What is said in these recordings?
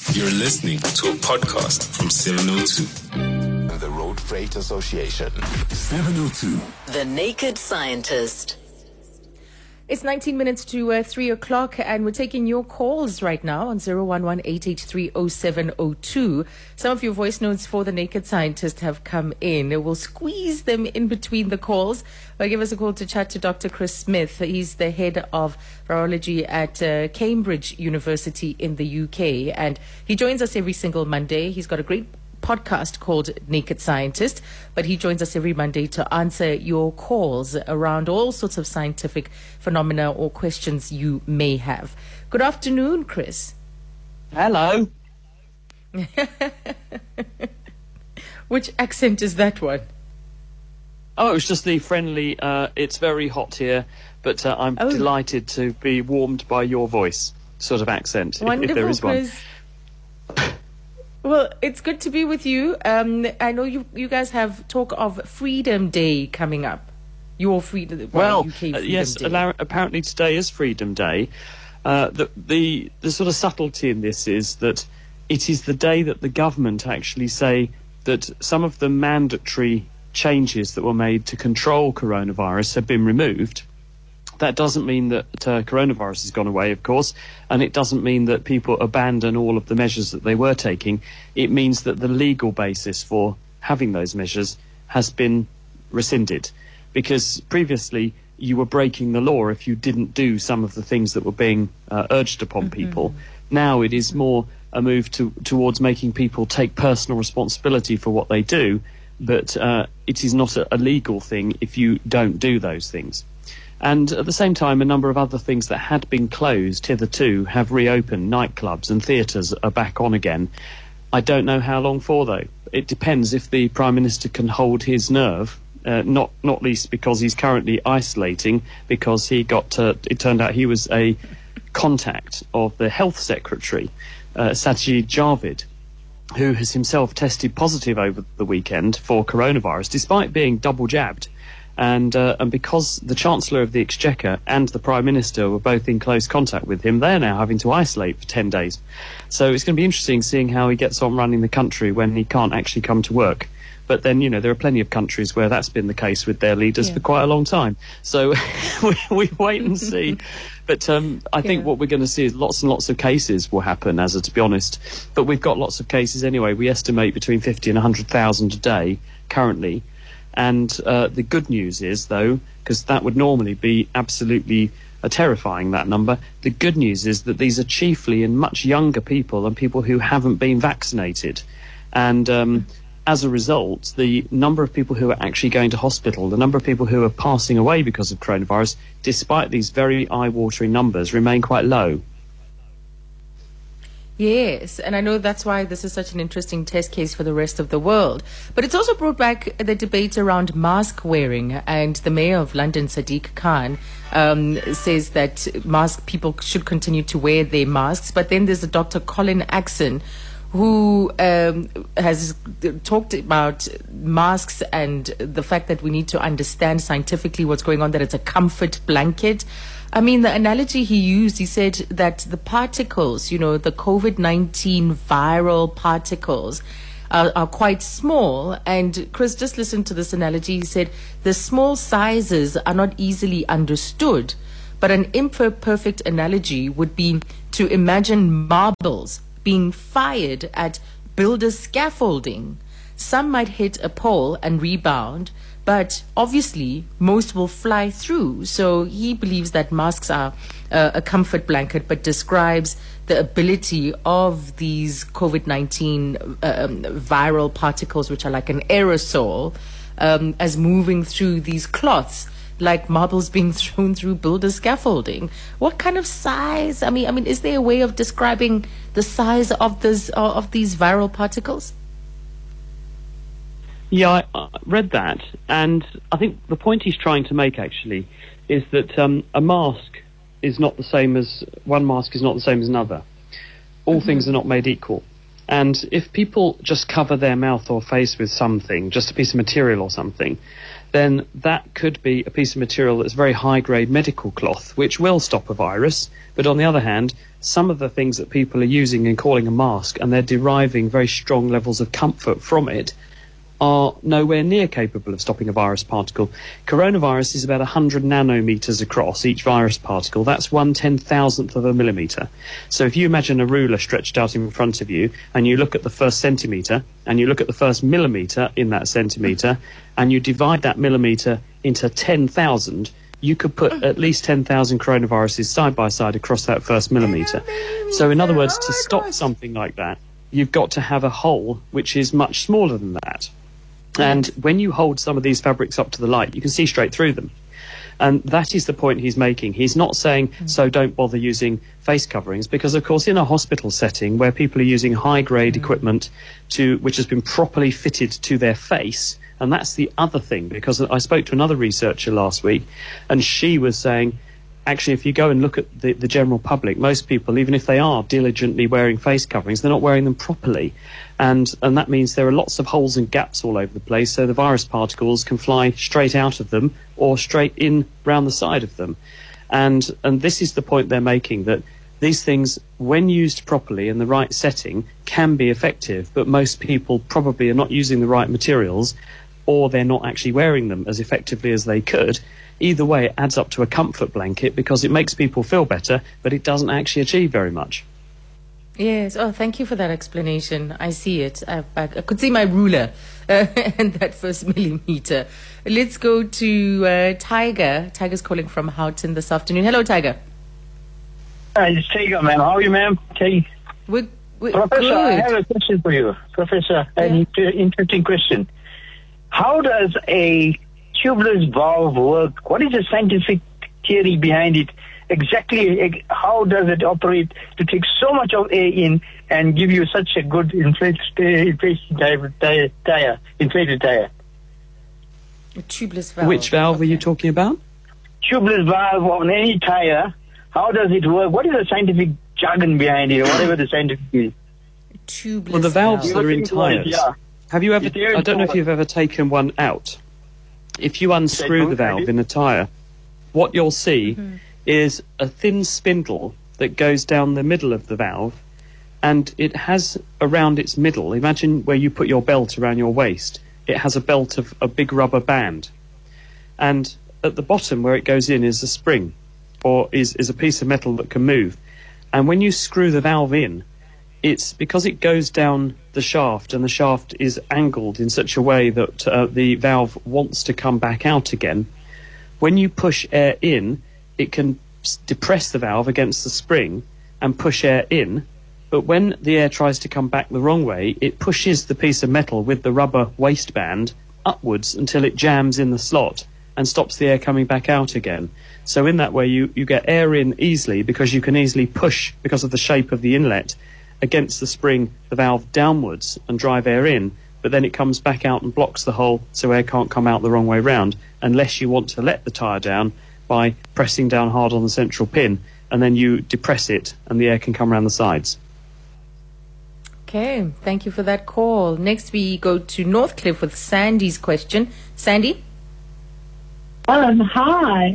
You're listening to a podcast from 702. The Road Freight Association. 702. The Naked Scientist. It's 19 minutes to 3 o'clock, and we're taking your calls right now on 011-883-0702. Some of your voice notes for the Naked Scientist have come in. We'll squeeze them in between the calls. Give us a call to chat to Dr. Chris Smith. He's the head of virology at Cambridge University in the UK, and he joins us every single Monday. He's got a great podcast called Naked Scientist, but he joins us every Monday to answer your calls around all sorts of scientific phenomena or questions you may have. Good afternoon, Chris. Hello. Which accent is that one? Oh, it was just the friendly, it's very hot here, but I'm delighted to be warmed by your voice sort of accent, if there is one. Chris. Well, it's good to be with you. I know you guys have talk of Freedom Day coming up. Your Freedom, UK Freedom yes, Day. Apparently today is Freedom Day. The sort of subtlety in this is that it is the day that the government actually say that some of the mandatory changes that were made to control coronavirus have been removed. That doesn't mean that coronavirus has gone away, of course, and it doesn't mean that people abandon all of the measures that they were taking. It means that the legal basis for having those measures has been rescinded, because previously you were breaking the law if you didn't do some of the things that were being urged upon people. Now it is more a move towards making people take personal responsibility for what they do, but it is not a legal thing if you don't do those things. And at the same time, a number of other things that had been closed hitherto have reopened. Nightclubs and theatres are back on again. I don't know how long for, though. It depends if the Prime Minister can hold his nerve, not least because he's currently isolating, because it turned out he was a contact of the Health Secretary, Sajid Javid, who has himself tested positive over the weekend for coronavirus, despite being double jabbed. And because the Chancellor of the Exchequer and the Prime Minister were both in close contact with him, they're now having to isolate for 10 days. So it's going to be interesting seeing how he gets on running the country when he can't actually come to work. But then, there are plenty of countries where that's been the case with their leaders for quite a long time. So we wait and see. But I think what we're going to see is lots and lots of cases will happen, to be honest. But we've got lots of cases anyway. We estimate between 50 and 100,000 a day currently. And the good news is, though, because that would normally be absolutely terrifying, that number, the good news is that these are chiefly in much younger people and people who haven't been vaccinated. And as a result, the number of people who are actually going to hospital, the number of people who are passing away because of coronavirus, despite these very eye-watering numbers, remain quite low. Yes, and I know that's why this is such an interesting test case for the rest of the world. But it's also brought back the debate around mask wearing, and the Mayor of London, Sadiq Khan, says that people should continue to wear their masks. But then there's a Dr. Colin Axon, who has talked about masks and the fact that we need to understand scientifically what's going on, that it's a comfort blanket. I mean, the analogy he used, he said that the particles, the COVID-19 viral particles are quite small. And Chris, just listen to this analogy. He said the small sizes are not easily understood, but an imperfect analogy would be to imagine marbles being fired at builder scaffolding. Some might hit a pole and rebound, but obviously most will fly through. So he believes that masks are a comfort blanket, but describes the ability of these COVID-19 viral particles, which are like an aerosol, as moving through these cloths, like marbles being thrown through builder scaffolding. What kind of size? I mean, is there a way of describing the size of these viral particles? Yeah, I read that, and I think the point he's trying to make actually is that a mask is not the same as one mask is not the same as another. All things are not made equal. And if people just cover their mouth or face with something, just a piece of material or something, then that could be a piece of material that's very high-grade medical cloth, which will stop a virus. But on the other hand, some of the things that people are using and calling a mask, and they're deriving very strong levels of comfort from it, are nowhere near capable of stopping a virus particle. Coronavirus is about 100 nanometers across, each virus particle. That's 1/10,000th of a millimeter. So if you imagine a ruler stretched out in front of you, and you look at the first centimeter, and you look at the first millimeter in that centimeter, and you divide that millimeter into 10,000, you could put at least 10,000 coronaviruses side by side across that first millimeter. So in other words, to stop something like that, you've got to have a hole which is much smaller than that. And when you hold some of these fabrics up to the light, you can see straight through them. And that is the point he's making. He's not saying, so don't bother using face coverings, because, of course, in a hospital setting where people are using high-grade equipment which has been properly fitted to their face, and that's the other thing, because I spoke to another researcher last week, and she was saying, actually, if you go and look at the general public, most people, even if they are diligently wearing face coverings, they're not wearing them properly. And that means there are lots of holes and gaps all over the place, so the virus particles can fly straight out of them or straight in round the side of them. And this is the point they're making, that these things, when used properly in the right setting, can be effective, but most people probably are not using the right materials, or they're not actually wearing them as effectively as they could. Either way, it adds up to a comfort blanket because it makes people feel better, but it doesn't actually achieve very much. Yes. Oh, thank you for that explanation. I see it. I could see my ruler and that first millimeter. Let's go to Tiger. Tiger's calling from Houghton this afternoon. Hello, Tiger. Hi, it's Tiger, ma'am. How are you, ma'am? We're Professor, good. I have a question for you. Professor, an interesting question. How does a tubeless valve work? What is the scientific theory behind it? Exactly how does it operate to take so much of air in and give you such a good inflated tire? A tubeless valve. Which valve are you talking about? Tubeless valve on any tire. How does it work? What is the scientific jargon behind it, or whatever the scientific is? Tubeless Well, the valves valve. that are in tyres. Yeah. Have you ever? I don't know if you've ever taken one out. If you unscrew the valve in a tyre, what you'll see is a thin spindle that goes down the middle of the valve, and it has around its middle, imagine where you put your belt around your waist, it has a belt of a big rubber band. And at the bottom where it goes in is a spring, or is a piece of metal that can move. And when you screw the valve in, it's because it goes down the shaft, and the shaft is angled in such a way that the valve wants to come back out again. When you push air in, it can depress the valve against the spring and push air in, but when the air tries to come back the wrong way, it pushes the piece of metal with the rubber waistband upwards until it jams in the slot and stops the air coming back out again. So in that way, you get air in easily, because you can easily push, because of the shape of the inlet, against the spring, the valve downwards, and drive air in, but then it comes back out and blocks the hole, so air can't come out the wrong way round, unless you want to let the tyre down by pressing down hard on the central pin, and then you depress it and the air can come around the sides. Okay, thank you for that call. Next we go to Northcliffe with Sandy's question. Sandy? Hi,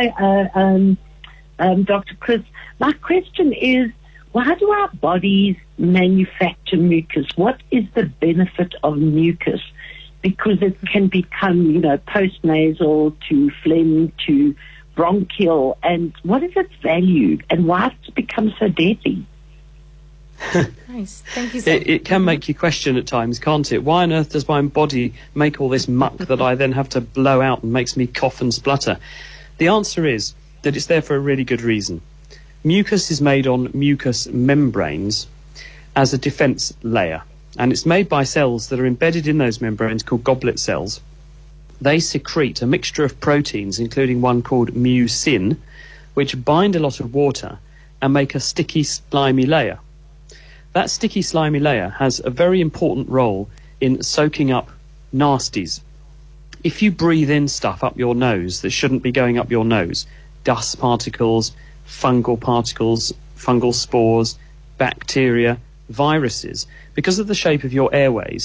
Dr. Chris. My question is, why do our bodies manufacture mucus? What is the benefit of mucus? Because it can become, post-nasal to phlegm to bronchial, and what is its value, and why has it become so deadly? Nice, thank you, Sandy. It can make you question at times, can't it? Why on earth does my body make all this muck that I then have to blow out and makes me cough and splutter? The answer is that it's there for a really good reason. Mucus is made on mucous membranes as a defence layer, and it's made by cells that are embedded in those membranes called goblet cells. They secrete a mixture of proteins, including one called mucin, which bind a lot of water and make a sticky, slimy layer. That sticky, slimy layer has a very important role in soaking up nasties. If you breathe in stuff up your nose that shouldn't be going up your nose, dust particles, fungal spores, bacteria, viruses, because of the shape of your airways,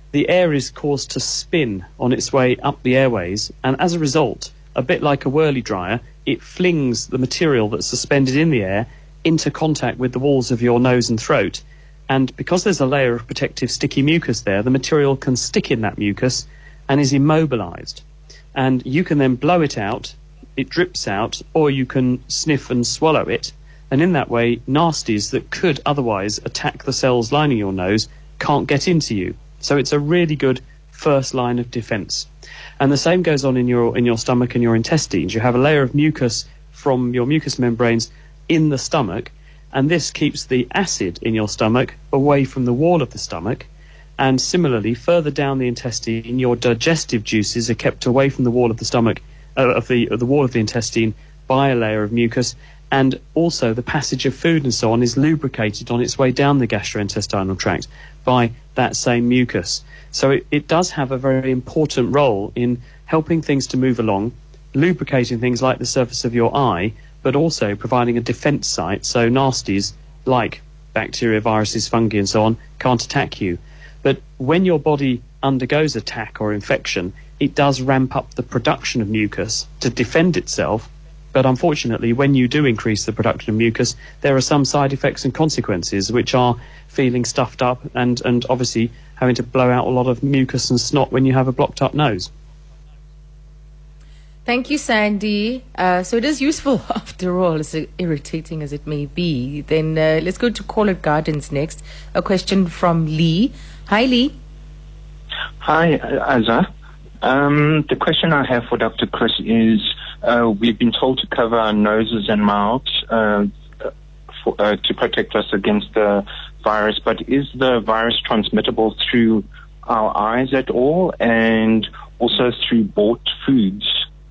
the air is caused to spin on its way up the airways, and as a result, a bit like a whirly dryer, it flings the material that's suspended in the air into contact with the walls of your nose and throat. And because there's a layer of protective sticky mucus there, the material can stick in that mucus and is immobilized. And you can then blow it out, it drips out, or you can sniff and swallow it. And in that way, nasties that could otherwise attack the cells lining your nose can't get into you. So it's a really good first line of defense. And the same goes on in your stomach and your intestines. You have a layer of mucus from your mucous membranes in the stomach, and this keeps the acid in your stomach away from the wall of the stomach. And similarly, further down the intestine, your digestive juices are kept away from the wall of the stomach, of the wall of the intestine, by a layer of mucus. And also the passage of food and so on is lubricated on its way down the gastrointestinal tract by that same mucus. So it does have a very important role in helping things to move along, lubricating things like the surface of your eye, but also providing a defense site so nasties like bacteria, viruses, fungi and so on can't attack you. But when your body undergoes attack or infection, it does ramp up the production of mucus to defend itself. But unfortunately, when you do increase the production of mucus, there are some side effects and consequences, which are feeling stuffed up and obviously having to blow out a lot of mucus and snot when you have a blocked up nose. Thank you, Sandy. So it is useful after all, as irritating as it may be. Then let's go to Caller Gardens next. A question from Lee. Hi, Lee. Hi, Azza. The question I have for Dr. Chris is, we've been told to cover our noses and mouths to protect us against the virus, but is the virus transmittable through our eyes at all, and also through bought foods?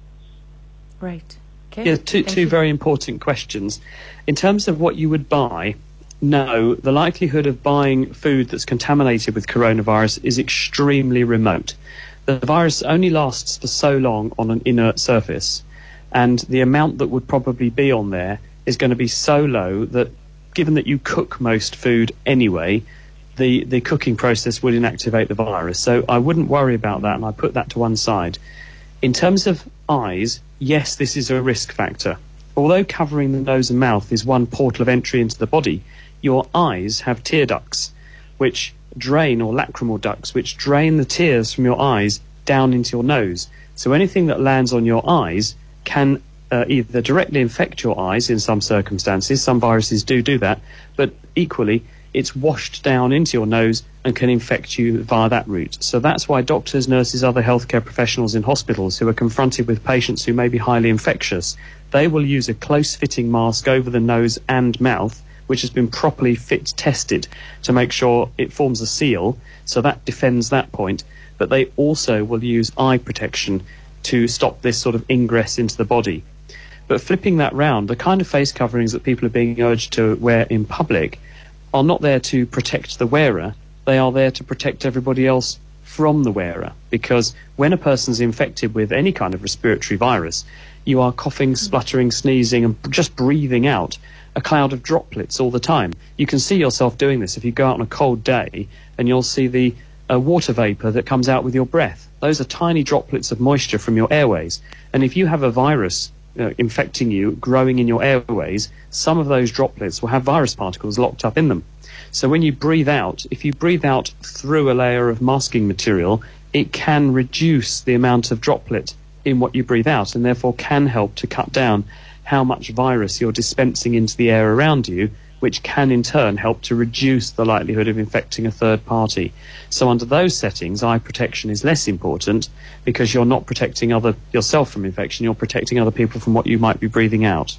Right. Okay. Yeah, two very important questions. In terms of what you would buy, no, the likelihood of buying food that's contaminated with coronavirus is extremely remote. The virus only lasts for so long on an inert surface, and the amount that would probably be on there is going to be so low that, given that you cook most food anyway, the cooking process would inactivate the virus. So I wouldn't worry about that, and I put that to one side. In terms of eyes, yes, this is a risk factor. Although covering the nose and mouth is one portal of entry into the body, your eyes have tear ducts, which drain, or lacrimal ducts, which drain the tears from your eyes down into your nose. So anything that lands on your eyes can either directly infect your eyes in some circumstances, some viruses do that, but equally it's washed down into your nose and can infect you via that route. So that's why doctors, nurses, other healthcare professionals in hospitals who are confronted with patients who may be highly infectious, they will use a close-fitting mask over the nose and mouth, which has been properly tested to make sure it forms a seal, so that defends that point. But they also will use eye protection to stop this sort of ingress into the body. But flipping that round, the kind of face coverings that people are being urged to wear in public are not there to protect the wearer, they are there to protect everybody else from the wearer. Because when a person's infected with any kind of respiratory virus, you are coughing, spluttering, sneezing, and just breathing out a cloud of droplets all the time. You can see yourself doing this if you go out on a cold day, and you'll see the water vapor that comes out with your breath. Those are tiny droplets of moisture from your airways. And if you have a virus infecting you, growing in your airways, some of those droplets will have virus particles locked up in them. So when you breathe out, if you breathe out through a layer of masking material, it can reduce the amount of droplet in what you breathe out, and therefore can help to cut down how much virus you're dispensing into the air around you, which can in turn help to reduce the likelihood of infecting a third party. So under those settings, eye protection is less important, because you're not protecting yourself from infection, you're protecting other people from what you might be breathing out.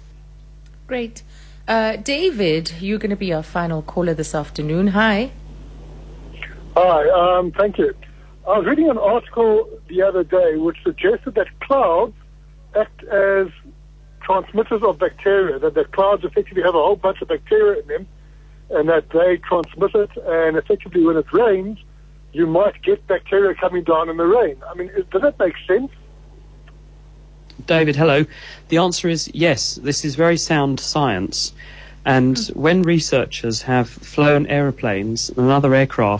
Great. David, you're going to be our final caller this afternoon. Hi. Hi, thank you. I was reading an article the other day which suggested that clouds act as transmitters of bacteria, that the clouds effectively have a whole bunch of bacteria in them, and that they transmit it, and effectively when it rains, you might get bacteria coming down in the rain. I mean, does that make sense? David, hello. The answer is yes. This is very sound science. And when researchers have flown aeroplanes and other aircraft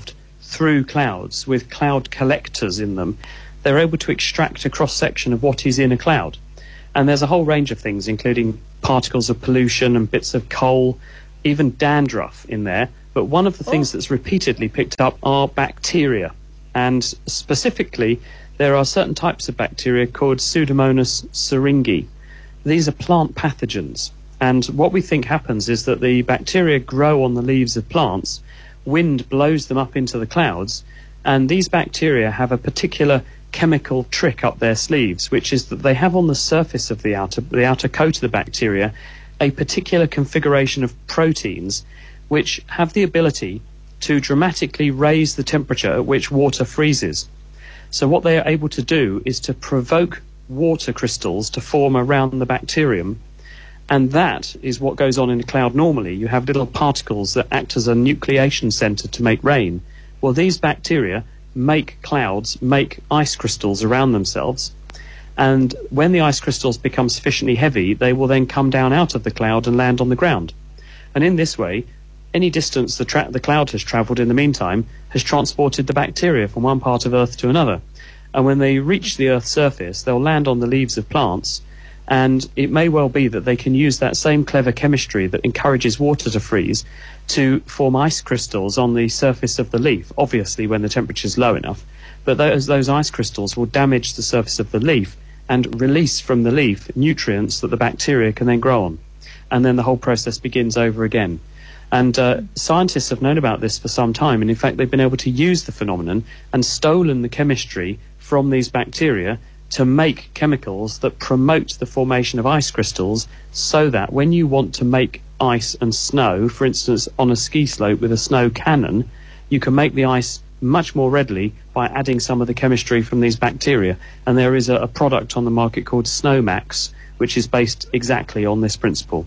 through clouds with cloud collectors in them, they're able to extract a cross-section of what is in a cloud. And there's a whole range of things, including particles of pollution and bits of coal, even dandruff in there. But one of the things that's repeatedly picked up are bacteria. And specifically, there are certain types of bacteria called Pseudomonas syringae. These are plant pathogens. And what we think happens is that the bacteria grow on the leaves of plants, wind blows them up into the clouds, and these bacteria have a particular chemical trick up their sleeves, which is that they have on the surface of the outer coat of the bacteria a particular configuration of proteins which have the ability to dramatically raise the temperature at which water freezes. So what they are able to do is to provoke water crystals to form around the bacterium, and that is what goes on in a cloud normally. You have little particles that act as a nucleation center to make rain. Well, these bacteria make clouds, make ice crystals around themselves, and when the ice crystals become sufficiently heavy, they will then come down out of the cloud and land on the ground. And in this way, any distance the cloud has travelled in the meantime has transported the bacteria from one part of Earth to another. And when they reach the Earth's surface, they'll land on the leaves of plants, and it may well be that they can use that same clever chemistry that encourages water to freeze to form ice crystals on the surface of the leaf, obviously when the temperature is low enough. But those ice crystals will damage the surface of the leaf and release from the leaf nutrients that the bacteria can then grow on. And then the whole process begins over again. And scientists have known about this for some time, and in fact they've been able to use the phenomenon and stolen the chemistry from these bacteria to make chemicals that promote the formation of ice crystals, so that when you want to make ice and snow, for instance on a ski slope with a snow cannon, you can make the ice much more readily by adding some of the chemistry from these bacteria. And there is a product on the market called Snowmax, which is based exactly on this principle.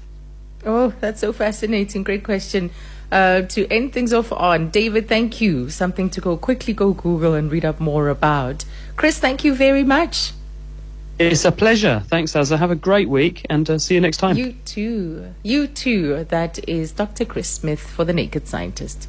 Oh, that's so fascinating. Great question to end things off on. David, thank you. Something to quickly go Google and read up more about. Chris, thank you very much. It's a pleasure. Thanks, Azza. Have a great week, and see you next time. You too. You too. That is Dr. Chris Smith for The Naked Scientist.